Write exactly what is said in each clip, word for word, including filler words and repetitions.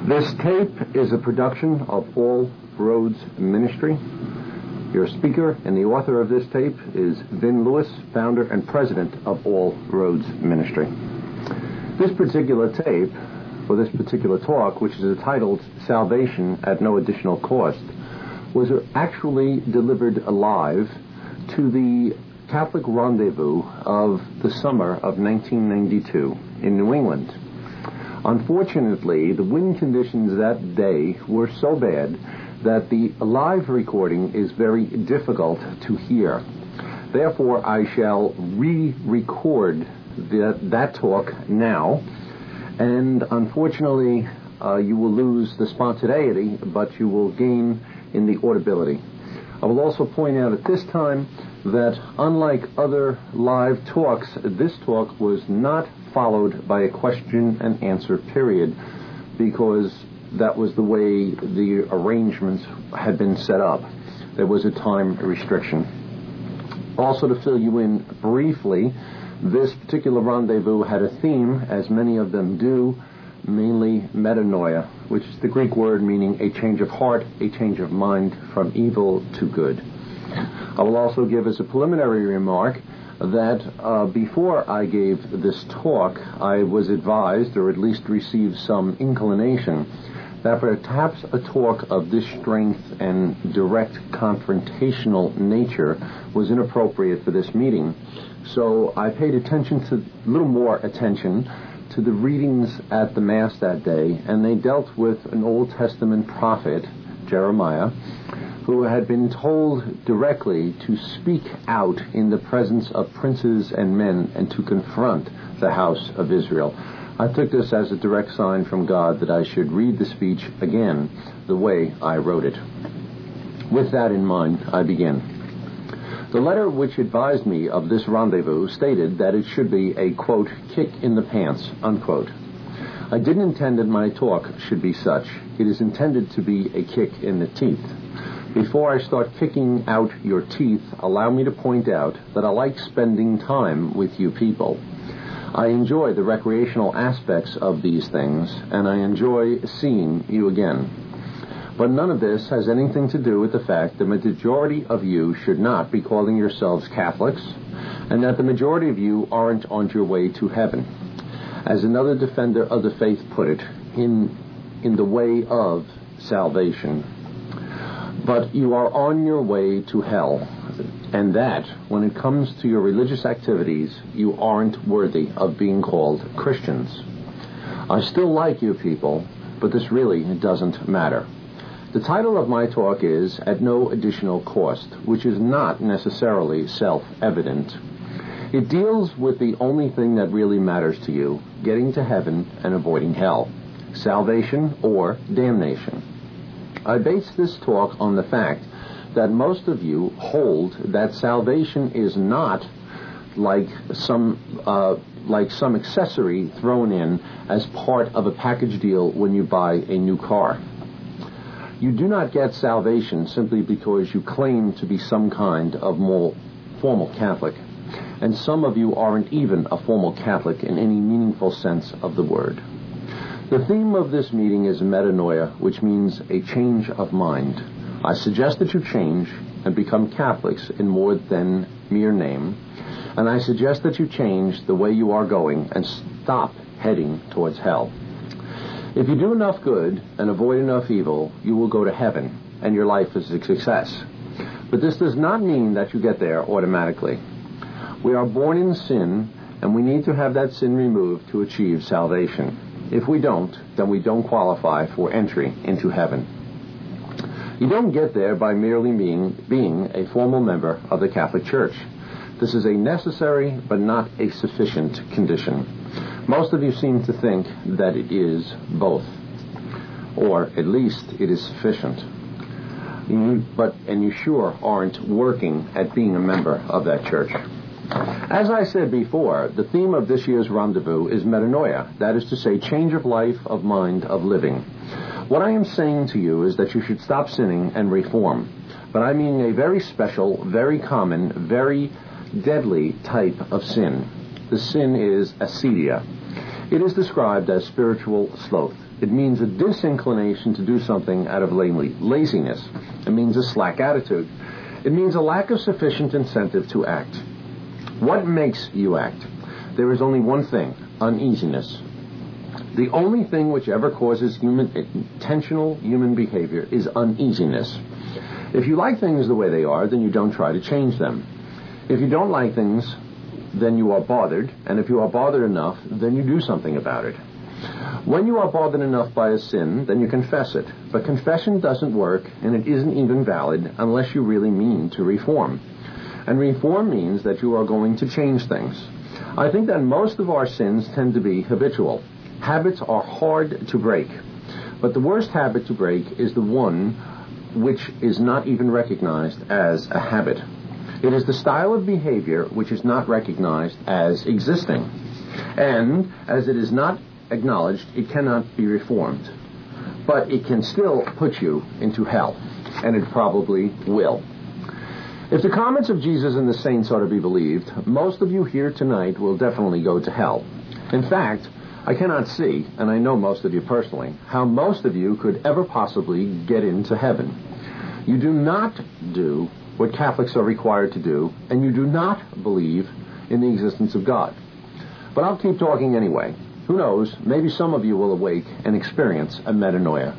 This tape is a production of All Roads Ministry. Your speaker and the author of this tape is Vin Lewis, founder and president of All Roads Ministry. This particular tape, or this particular talk, which is entitled Salvation at No Additional Cost, was actually delivered live to the Catholic Rendezvous of the summer of nineteen ninety-two in New England. Unfortunately, the wind conditions that day were so bad that the live recording is very difficult to hear. Therefore, I shall re-record that, that talk now, and unfortunately, uh, you will lose the spontaneity, but you will gain in the audibility. I will also point out at this time that unlike other live talks, this talk was not followed by a question and answer period, because that was the way the arrangements had been set up. There was a time restriction. Also, to fill you in briefly, this particular rendezvous had a theme, as many of them do, mainly metanoia, which is the Greek word meaning a change of heart, a change of mind from evil to good. I will also give as a preliminary remark that uh, before I gave this talk, I was advised, or at least received some inclination, that perhaps a talk of this strength and direct confrontational nature was inappropriate for this meeting. So I paid attention to, a little more attention to the readings at the Mass that day, and they dealt with an Old Testament prophet, Jeremiah, who had been told directly to speak out in the presence of princes and men and to confront the house of Israel. I took this as a direct sign from God that I should read the speech again the way I wrote it. With that in mind, I begin. The letter which advised me of this rendezvous stated that it should be a, quote, kick in the pants, unquote. I didn't intend that my talk should be such. It is intended to be a kick in the teeth. Before I start kicking out your teeth, allow me to point out that I like spending time with you people. I enjoy the recreational aspects of these things, and I enjoy seeing you again. But none of this has anything to do with the fact that the majority of you should not be calling yourselves Catholics, and that the majority of you aren't on your way to heaven. As another defender of the faith put it, in, in the way of salvation. But you are on your way to hell, and that, when it comes to your religious activities, you aren't worthy of being called Christians. I still like you people, but this really doesn't matter. The title of my talk is At No Additional Cost, which is not necessarily self-evident. It deals with the only thing that really matters to you, getting to heaven and avoiding hell, salvation or damnation. I base this talk on the fact that most of you hold that salvation is not like some uh, like some accessory thrown in as part of a package deal when you buy a new car. You do not get salvation simply because you claim to be some kind of more formal Catholic, and some of you aren't even a formal Catholic in any meaningful sense of the word. The theme of this meeting is metanoia, which means a change of mind. I suggest that you change and become Catholics in more than mere name, and I suggest that you change the way you are going and stop heading towards hell. If you do enough good and avoid enough evil, you will go to heaven, and your life is a success. But this does not mean that you get there automatically. We are born in sin, and we need to have that sin removed to achieve salvation. If we don't, then we don't qualify for entry into heaven. You don't get there by merely being, being a formal member of the Catholic Church. This is a necessary but not a sufficient condition. Most of you seem to think that it is both, or at least it is sufficient. You, but and you sure aren't working at being a member of that church. As I said before, the theme of this year's rendezvous is metanoia, that is to say, change of life, of mind, of living. What I am saying to you is that you should stop sinning and reform, but I mean a very special, very common, very deadly type of sin. The sin is acedia. It is described as spiritual sloth. It means a disinclination to do something out of laziness. It means a slack attitude. It means a lack of sufficient incentive to act. What makes you act? There is only one thing: uneasiness. The only thing which ever causes human, intentional human behavior is uneasiness. If you like things the way they are, then you don't try to change them. If you don't like things, then you are bothered, and if you are bothered enough, then you do something about it. When you are bothered enough by a sin, then you confess it. But confession doesn't work, and it isn't even valid unless you really mean to reform. And reform means that you are going to change things. I think that most of our sins tend to be habitual. Habits are hard to break. But the worst habit to break is the one which is not even recognized as a habit. It is the style of behavior which is not recognized as existing. And as it is not acknowledged, it cannot be reformed. But it can still put you into hell. And it probably will. If the comments of Jesus and the saints are to be believed, most of you here tonight will definitely go to hell. In fact, I cannot see, and I know most of you personally, how most of you could ever possibly get into heaven. You do not do what Catholics are required to do, and you do not believe in the existence of God. But I'll keep talking anyway. Who knows, maybe some of you will awake and experience a metanoia.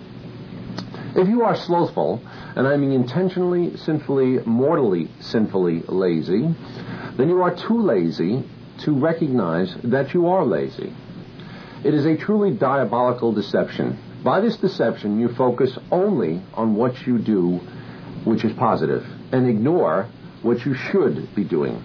If you are slothful, and I mean intentionally, sinfully, mortally, sinfully lazy, then you are too lazy to recognize that you are lazy. It is a truly diabolical deception. By this deception, you focus only on what you do, which is positive, and ignore what you should be doing,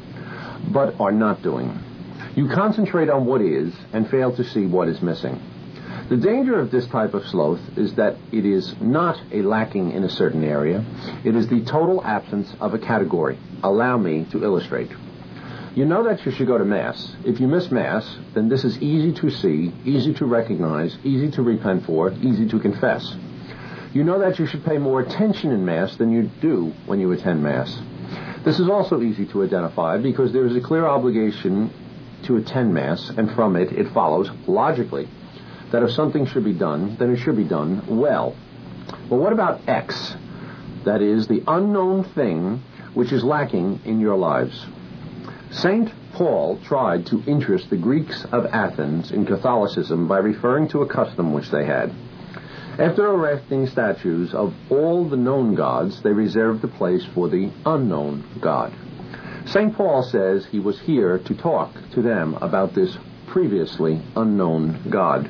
but are not doing. You concentrate on what is and fail to see what is missing. The danger of this type of sloth is that it is not a lacking in a certain area. It is the total absence of a category. Allow me to illustrate. You know that you should go to Mass. If you miss Mass, then this is easy to see, easy to recognize, easy to repent for, easy to confess. You know that you should pay more attention in Mass than you do when you attend Mass. This is also easy to identify because there is a clear obligation to attend Mass, and from it, it follows logically that if something should be done, then it should be done well. But what about X? That is, the unknown thing which is lacking in your lives. Saint Paul tried to interest the Greeks of Athens in Catholicism by referring to a custom which they had. After erecting statues of all the known gods, they reserved the place for the unknown God. Saint Paul says he was here to talk to them about this previously unknown God.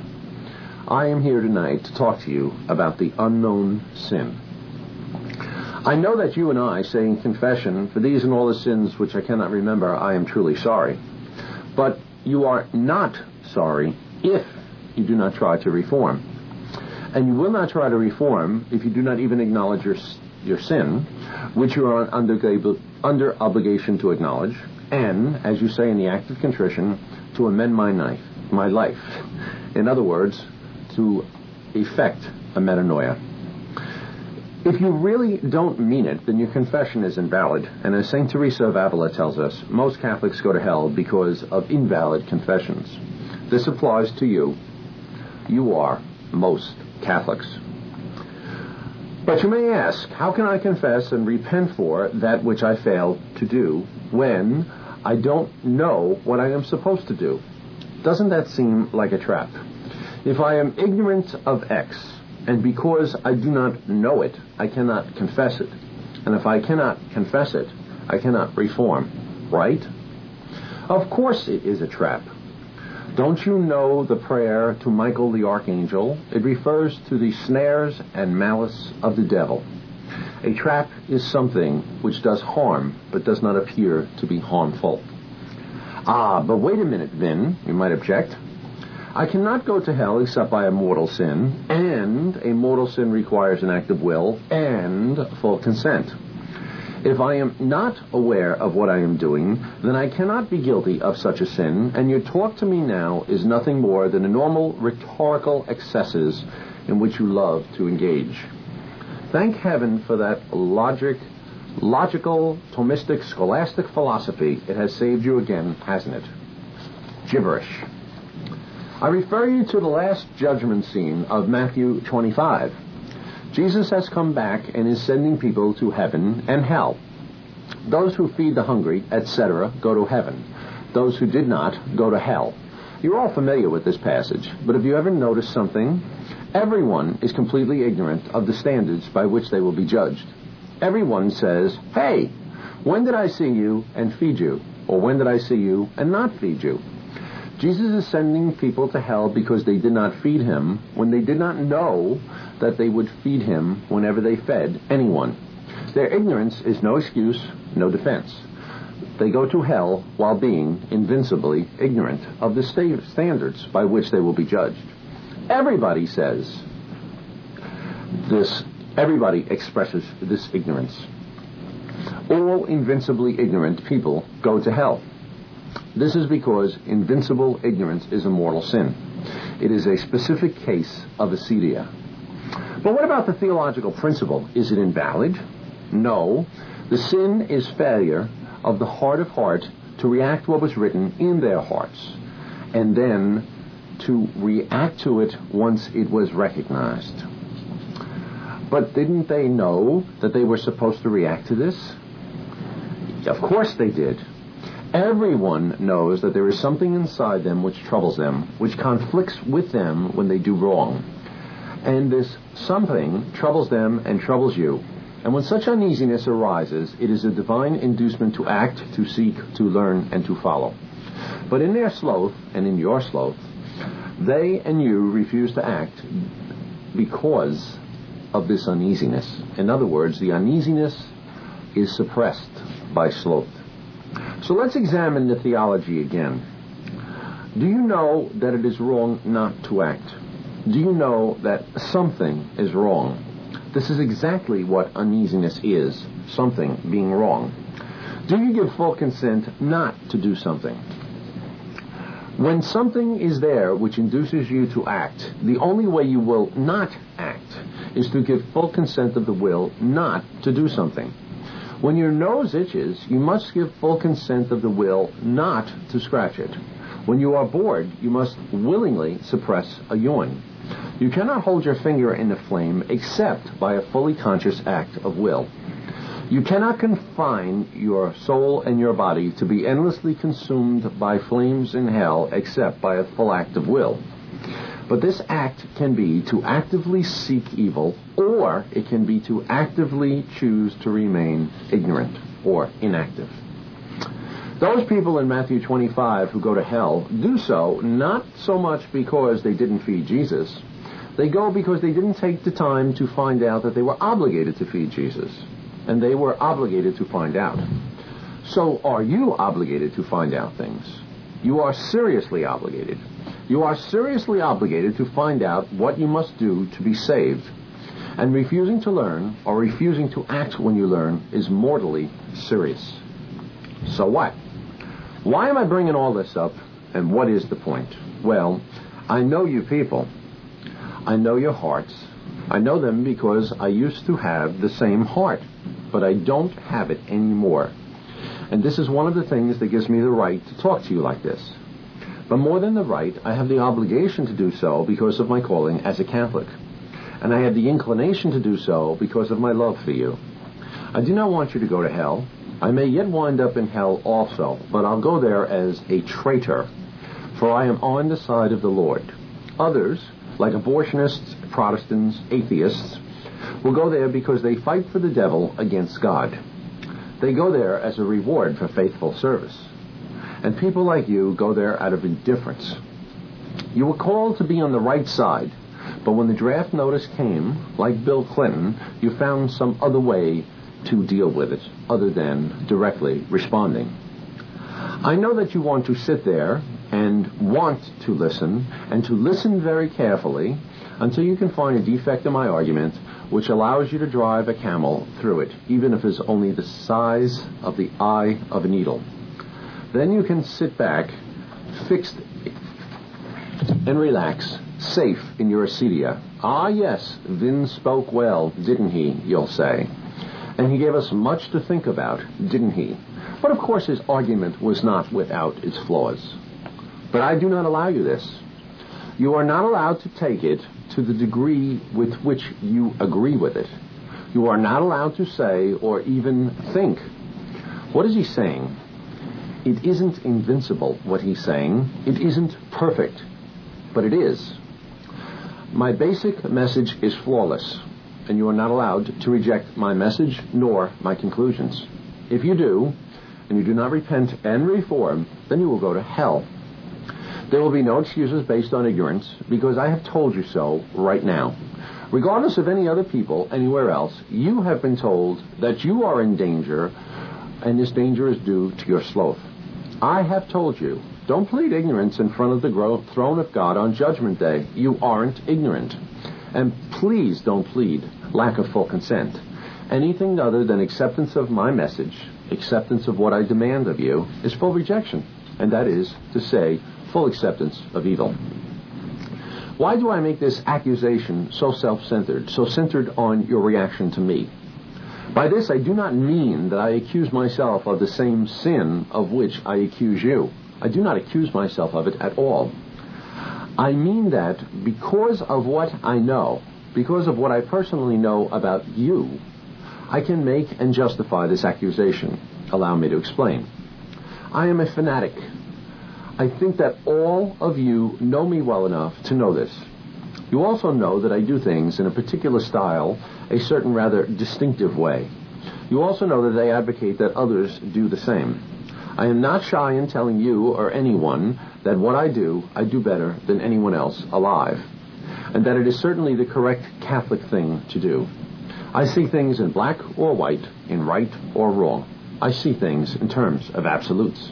I am here tonight to talk to you about the unknown sin. I know that you and I say in confession, for these and all the sins which I cannot remember, I am truly sorry. But you are not sorry if you do not try to reform. And you will not try to reform if you do not even acknowledge your your sin, which you are under, under obligation to acknowledge, and, as you say in the act of contrition, to amend my life. My life. In other words, to effect a metanoia. If you really don't mean it, then your confession is invalid. And as Saint Teresa of Avila tells us, most Catholics go to hell because of invalid confessions. This applies to you. You are most Catholics. But you may ask, how can I confess and repent for that which I failed to do when I don't know what I am supposed to do? Doesn't that seem like a trap? If I am ignorant of X, and because I do not know it, I cannot confess it. And if I cannot confess it, I cannot reform. Right? Of course it is a trap. Don't you know the prayer to Michael the Archangel? It refers to the snares and malice of the devil. A trap is something which does harm, but does not appear to be harmful. Ah, but wait a minute, Vin, you might object. I cannot go to hell except by a mortal sin, and a mortal sin requires an act of will and full consent. If I am not aware of what I am doing, then I cannot be guilty of such a sin, and your talk to me now is nothing more than the normal rhetorical excesses in which you love to engage. Thank heaven for that logic, logical, Thomistic, scholastic philosophy. It has saved you again, hasn't it? Gibberish. I refer you to the last judgment scene of Matthew twenty-five. Jesus has come back and is sending people to heaven and hell. Those who feed the hungry, et cetera, go to heaven. Those who did not go to hell. You're all familiar with this passage, but have you ever noticed something? Everyone is completely ignorant of the standards by which they will be judged. Everyone says, "Hey, when did I see you and feed you? Or when did I see you and not feed you?" Jesus is sending people to hell because they did not feed him when they did not know that they would feed him whenever they fed anyone. Their ignorance is no excuse, no defense. They go to hell while being invincibly ignorant of the sta- standards by which they will be judged. Everybody says this, everybody expresses this ignorance. All invincibly ignorant people go to hell. This is because invincible ignorance is a mortal sin. It is a specific case of acedia. But what about the theological principle? Is it invalid? No. The sin is failure of the heart of heart to react what was written in their hearts, and then to react to it once it was recognized. But didn't they know that they were supposed to react to this? Of course they did. Everyone knows that there is something inside them which troubles them, which conflicts with them when they do wrong. And this something troubles them and troubles you. And when such uneasiness arises, it is a divine inducement to act, to seek, to learn, and to follow. But in their sloth, and in your sloth, they and you refuse to act because of this uneasiness. In other words, the uneasiness is suppressed by sloth. So let's examine the theology again. Do you know that it is wrong not to act? Do you know that something is wrong? This is exactly what uneasiness is, something being wrong. Do you give full consent not to do something? When something is there which induces you to act, the only way you will not act is to give full consent of the will not to do something. When your nose itches, you must give full consent of the will not to scratch it. When you are bored, you must willingly suppress a yawn. You cannot hold your finger in the flame except by a fully conscious act of will. You cannot confine your soul and your body to be endlessly consumed by flames in hell except by a full act of will. But this act can be to actively seek evil, or it can be to actively choose to remain ignorant or inactive. Those people in Matthew twenty-five who go to hell do so not so much because they didn't feed Jesus. They go because they didn't take the time to find out that they were obligated to feed Jesus. And they were obligated to find out. So are you obligated to find out things? You are seriously obligated. You are seriously obligated to find out what you must do to be saved. And refusing to learn or refusing to act when you learn is mortally serious. So what? Why am I bringing all this up, and what is the point? Well, I know you people. I know your hearts. I know them because I used to have the same heart, but I don't have it anymore. And this is one of the things that gives me the right to talk to you like this. But more than the right, I have the obligation to do so because of my calling as a Catholic. And I have the inclination to do so because of my love for you. I do not want you to go to hell. I may yet wind up in hell also, but I'll go there as a traitor, for I am on the side of the Lord. Others, like abortionists, Protestants, atheists, will go there because they fight for the devil against God. They go there as a reward for faithful service. And people like you go there out of indifference. You were called to be on the right side, but when the draft notice came, like Bill Clinton, you found some other way to deal with it, other than directly responding. I know that you want to sit there and want to listen, and to listen very carefully until you can find a defect in my argument which allows you to drive a camel through it, even if it's only the size of the eye of a needle. Then you can sit back, fixed and relax, safe in your acedia. Ah, yes, Vin spoke well, didn't he, you'll say. And he gave us much to think about, didn't he? But of course his argument was not without its flaws. But I do not allow you this. You are not allowed to take it to the degree with which you agree with it. You are not allowed to say or even think. What is he saying? It isn't invincible, what he's saying. It isn't perfect, but it is. My basic message is flawless, and you are not allowed to reject my message nor my conclusions. If you do, and you do not repent and reform, then you will go to hell. There will be no excuses based on ignorance, because I have told you so right now. Regardless of any other people anywhere else, you have been told that you are in danger, and this danger is due to your sloth. I have told you, don't plead ignorance in front of the gro- throne of God on Judgment Day. You aren't ignorant. And please don't plead lack of full consent. Anything other than acceptance of my message, acceptance of what I demand of you, is full rejection, and that is to say, full acceptance of evil. Why do I make this accusation so self-centered, so centered on your reaction to me? By this, I do not mean that I accuse myself of the same sin of which I accuse you. I do not accuse myself of it at all. I mean that because of what I know, because of what I personally know about you, I can make and justify this accusation. Allow me to explain. I am a fanatic. I think that all of you know me well enough to know this. You also know that I do things in a particular style, a certain rather distinctive way. You also know that I advocate that others do the same. I am not shy in telling you or anyone that what I do, I do better than anyone else alive, and that it is certainly the correct Catholic thing to do. I see things in black or white, in right or wrong. I see things in terms of absolutes.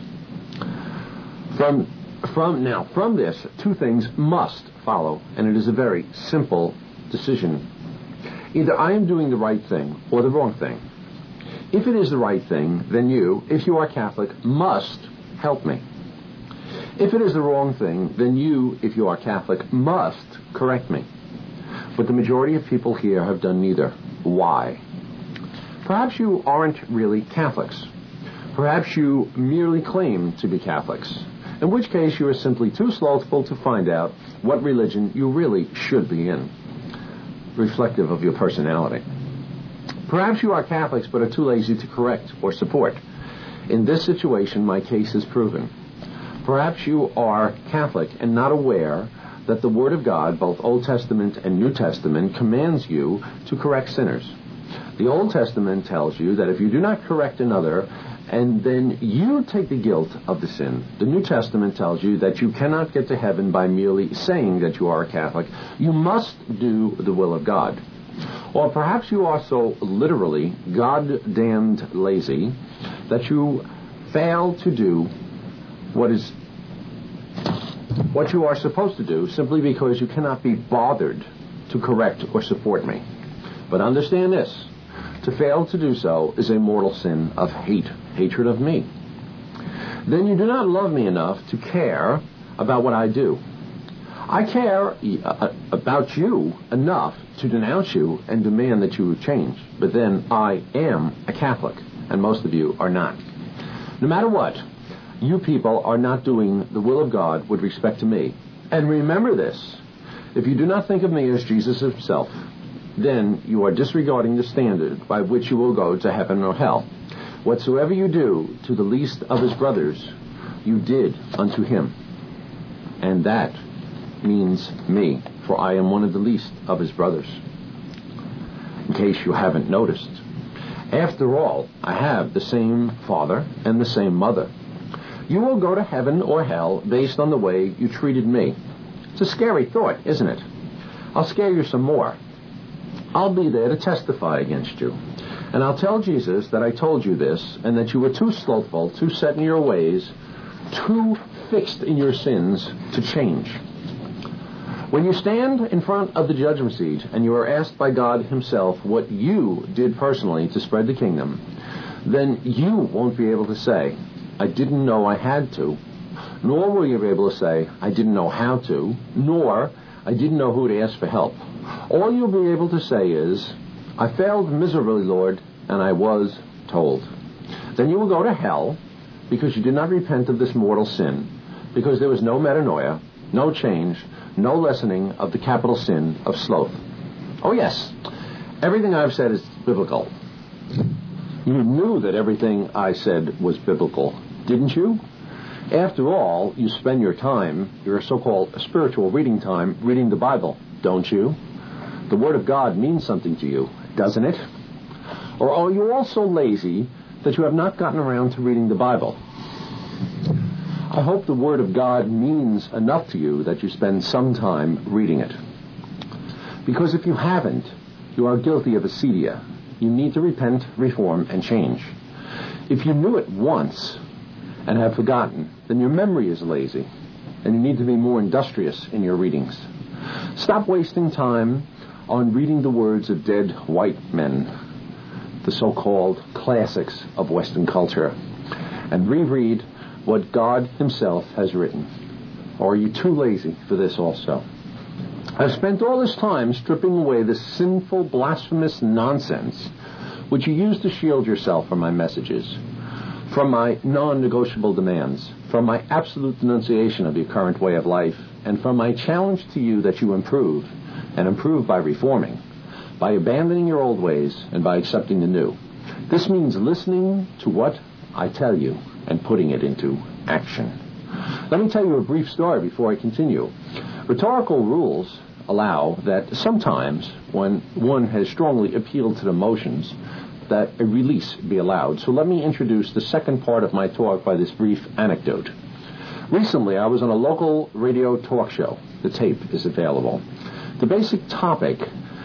From, from now, from this, two things must follow, and it is a very simple decision. Either I am doing the right thing or the wrong thing. If it is the right thing, then you, if you are Catholic, must help me. If it is the wrong thing, then you, if you are Catholic, must correct me. But the majority of people here have done neither. Why? Perhaps you aren't really Catholics. Perhaps you merely claim to be Catholics, in which case you are simply too slothful to find out what religion you really should be in, reflective of your personality. Perhaps you are Catholics but are too lazy to correct or support. In this situation, my case is proven. Perhaps you are Catholic and not aware that the Word of God, both Old Testament and New Testament, commands you to correct sinners. The Old Testament tells you that if you do not correct another, and then you take the guilt of the sin. The New Testament tells you that you cannot get to heaven by merely saying that you are a Catholic. You must do the will of God. Or perhaps you are so literally God-damned lazy that you fail to do what is what you are supposed to do simply because you cannot be bothered to correct or support me. But understand this. To fail to do so is a mortal sin of hate, hatred of me. Then you do not love me enough to care about what I do. I care uh, about you enough to denounce you and demand that you change. But then I am a Catholic, and most of you are not. No matter what, you people are not doing the will of God with respect to me. And remember this, if you do not think of me as Jesus himself, then you are disregarding the standard by which you will go to heaven or hell. Whatsoever you do to the least of his brothers, you did unto him. And that means me, for I am one of the least of his brothers. In case you haven't noticed. After all, I have the same father and the same mother. You will go to heaven or hell based on the way you treated me. It's a scary thought, isn't it? I'll scare you some more. I'll be there to testify against you. And I'll tell Jesus that I told you this, and that you were too slothful, too set in your ways, too fixed in your sins to change. When you stand in front of the judgment seat and you are asked by God himself what you did personally to spread the kingdom, then you won't be able to say, I didn't know I had to, nor will you be able to say, I didn't know how to, nor I didn't know who to ask for help. All you'll be able to say is, I failed miserably, Lord, and I was told. Then you will go to hell because you did not repent of this mortal sin, because there was no metanoia, no change, no lessening of the capital sin of sloth. Oh yes, everything I've said is biblical. You knew that everything I said was biblical, didn't you? After all, you spend your time, your so-called spiritual reading time, reading the Bible, don't you? The Word of God means something to you, doesn't it? Or are you all so lazy that you have not gotten around to reading the Bible? I hope the Word of God means enough to you that you spend some time reading it. Because if you haven't, you are guilty of acedia. You need to repent, reform, and change. If you knew it once and have forgotten, then your memory is lazy, and you need to be more industrious in your readings. Stop wasting time on reading the words of dead white men, the so-called classics of Western culture, and reread what God himself has written. Or are you too lazy for this also? I've spent all this time stripping away the sinful, blasphemous nonsense which you use to shield yourself from my messages, from my non-negotiable demands, from my absolute denunciation of your current way of life, and from my challenge to you that you improve, and improve by reforming, by abandoning your old ways, and by accepting the new. This means listening to what I tell you and putting it into action. Let me tell you a brief story before I continue. Rhetorical rules allow that sometimes when one has strongly appealed to the emotions, that a release be allowed. So let me introduce the second part of my talk by this brief anecdote. Recently, I was on a local radio talk show. The tape is available. The basic topic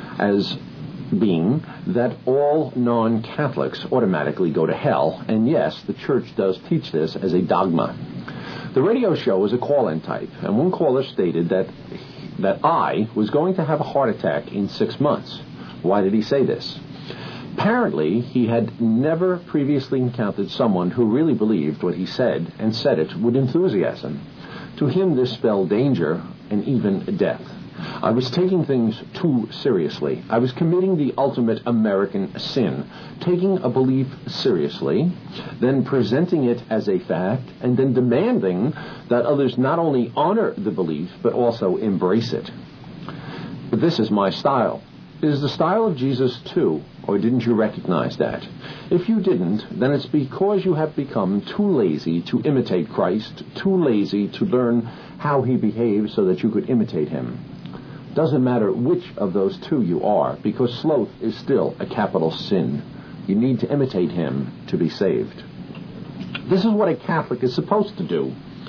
as being that all non-Catholics automatically go to hell, and yes, the church does teach this as a dogma. The radio show was a call-in type, and one caller stated that that I was going to have a heart attack in six months. Why did he say this? Apparently, he had never previously encountered someone who really believed what he said and said it with enthusiasm. To him, this spelled danger and even death. I was taking things too seriously. I was committing the ultimate American sin, taking a belief seriously, then presenting it as a fact, and then demanding that others not only honor the belief, but also embrace it. But this is my style. It is the style of Jesus too, or didn't you recognize that? If you didn't, then it's because you have become too lazy to imitate Christ, too lazy to learn how he behaves so that you could imitate him. Doesn't matter which of those two you are, because sloth is still a capital sin. You need to imitate him to be saved. This is what a Catholic is supposed to do.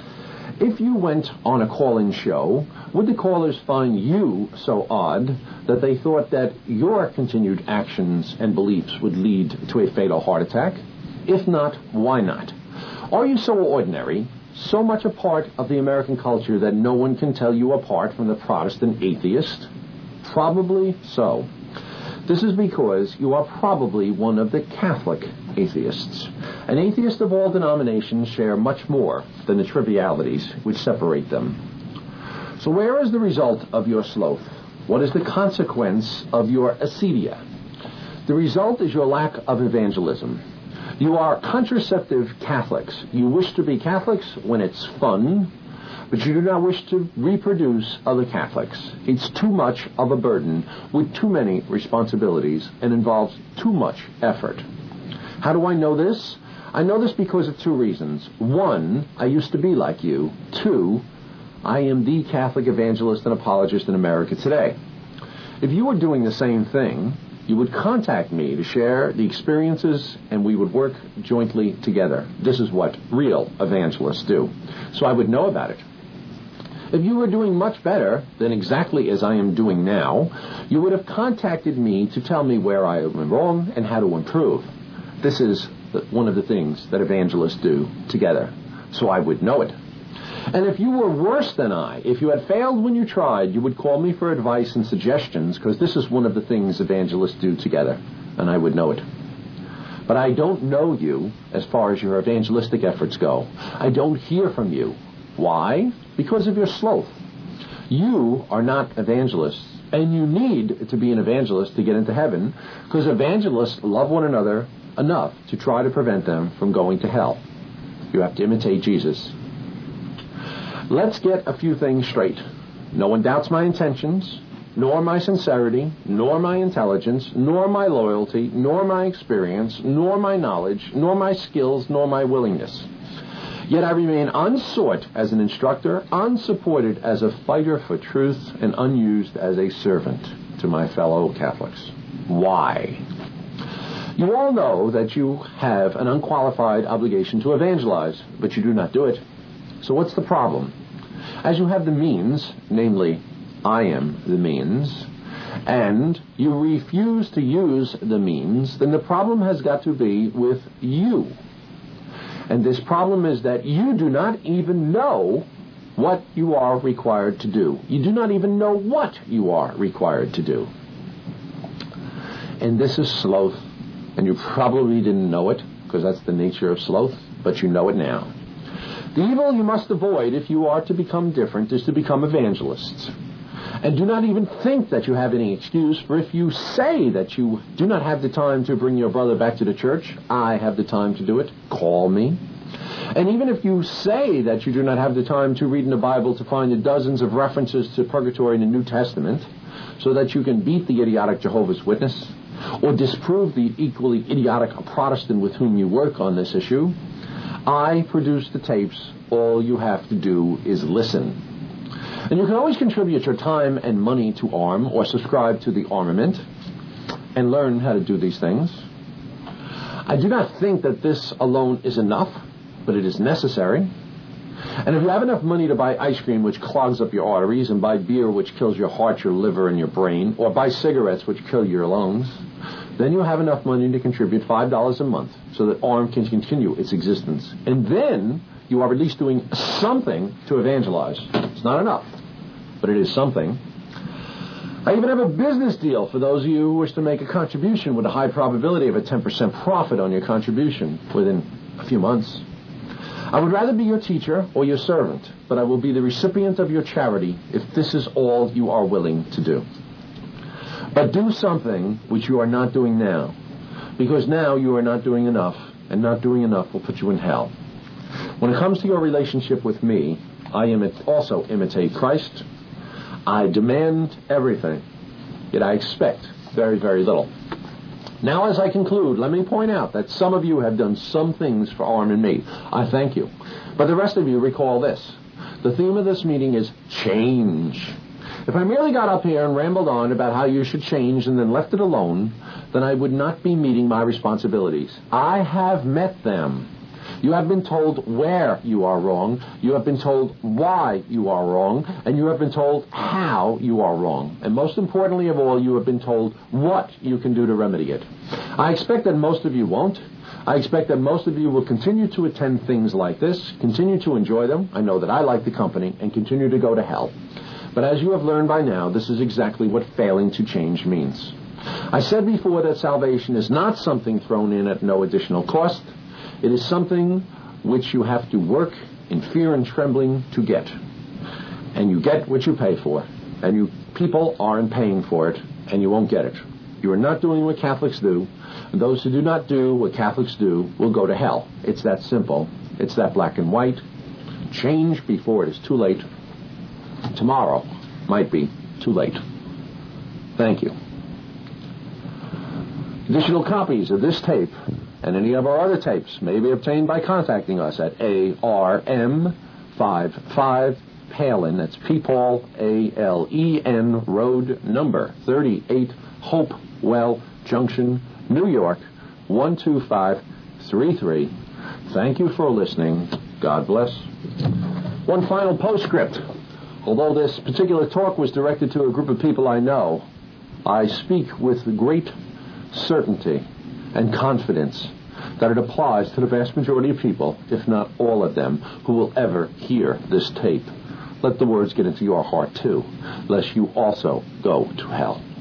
If you went on a call-in show, would the callers find you so odd that they thought that your continued actions and beliefs would lead to a fatal heart attack? If not, why not? Are you so ordinary, so much a part of the American culture that no one can tell you apart from the Protestant atheist? Probably so. This is because you are probably one of the Catholic atheists. An atheist of all denominations share much more than the trivialities which separate them. So where is the result of your sloth? What is the consequence of your acedia? The result is your lack of evangelism. You are contraceptive Catholics. You wish to be Catholics when it's fun, but you do not wish to reproduce other Catholics. It's too much of a burden with too many responsibilities and involves too much effort. How do I know this? I know this because of two reasons. One, I used to be like you. Two, I am the Catholic evangelist and apologist in America today. If you were doing the same thing, you would contact me to share the experiences, and we would work jointly together. This is what real evangelists do. So I would know about it. If you were doing much better than exactly as I am doing now, you would have contacted me to tell me where I am wrong and how to improve. This is the, one of the things that evangelists do together. So I would know it. And if you were worse than I, if you had failed when you tried, you would call me for advice and suggestions, because this is one of the things evangelists do together, and I would know it. But I don't know you as far as your evangelistic efforts go. I don't hear from you. Why? Because of your sloth. You are not evangelists, and you need to be an evangelist to get into heaven, because evangelists love one another enough to try to prevent them from going to hell. You have to imitate Jesus. Let's get a few things straight. No one doubts my intentions, nor my sincerity, nor my intelligence, nor my loyalty, nor my experience, nor my knowledge, nor my skills, nor my willingness. Yet I remain unsought as an instructor, unsupported as a fighter for truth, and unused as a servant to my fellow Catholics. Why? You all know that you have an unqualified obligation to evangelize, but you do not do it. So what's the problem? As you have the means, namely, I am the means, and you refuse to use the means, then the problem has got to be with you. And this problem is that you do not even know what you are required to do. You do not even know what you are required to do. And this is sloth. And you probably didn't know it, because that's the nature of sloth, but you know it now. The evil you must avoid if you are to become different is to become evangelists. And do not even think that you have any excuse, for if you say that you do not have the time to bring your brother back to the church, I have the time to do it. Call me. And even if you say that you do not have the time to read in the Bible to find the dozens of references to purgatory in the New Testament, so that you can beat the idiotic Jehovah's Witness, or disprove the equally idiotic Protestant with whom you work on this issue, I produce the tapes. All you have to do is listen. And you can always contribute your time and money to ARM, or subscribe to the armament, and learn how to do these things. I do not think that this alone is enough, but it is necessary. And if you have enough money to buy ice cream, which clogs up your arteries, and buy beer, which kills your heart, your liver, and your brain, or buy cigarettes, which kill your lungs, then you have enough money to contribute five dollars a month so that ARM can continue its existence. And then you are at least doing something to evangelize. It's not enough, but it is something. I even have a business deal for those of you who wish to make a contribution with a high probability of a ten percent profit on your contribution within a few months. I would rather be your teacher or your servant, but I will be the recipient of your charity if this is all you are willing to do. But do something which you are not doing now, because now you are not doing enough, and not doing enough will put you in hell. When it comes to your relationship with me, I imi- also imitate Christ. I demand everything, yet I expect very, very little. Now, as I conclude, let me point out that some of you have done some things for ARM and me. I thank you. But the rest of you recall this. The theme of this meeting is change. If I merely got up here and rambled on about how you should change and then left it alone, then I would not be meeting my responsibilities. I have met them. You have been told where you are wrong, you have been told why you are wrong, and you have been told how you are wrong. And most importantly of all, you have been told what you can do to remedy it. I expect that most of you won't. I expect that most of you will continue to attend things like this, continue to enjoy them. I know that I like the company, and continue to go to hell. But as you have learned by now, this is exactly what failing to change means. I said before that salvation is not something thrown in at no additional cost. It is something which you have to work in fear and trembling to get. And you get what you pay for. And you people aren't paying for it, and you won't get it. You are not doing what Catholics do. And those who do not do what Catholics do will go to hell. It's that simple. It's that black and white. Change before it is too late. Tomorrow might be too late. Thank you. Additional copies of this tape and any of our other tapes may be obtained by contacting us at A R M fifty-five Palin, that's P. Paul, A L E N, Road number thirty-eight, Hopewell Junction, New York, one two five three three. Thank you for listening. God bless. One final postscript. Although this particular talk was directed to a group of people I know, I speak with great certainty and confidence that it applies to the vast majority of people, if not all of them, who will ever hear this tape. Let the words get into your heart too, lest you also go to hell.